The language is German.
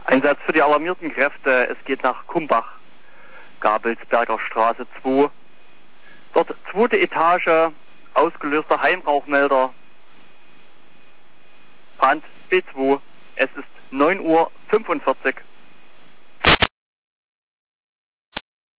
Einsatz für die alarmierten Kräfte. Es geht nach Kumbach, Gabelsberger Straße 2. Dort 2. Etage, ausgelöster Heimrauchmelder. Brand B2. Es ist 9:45 Uhr.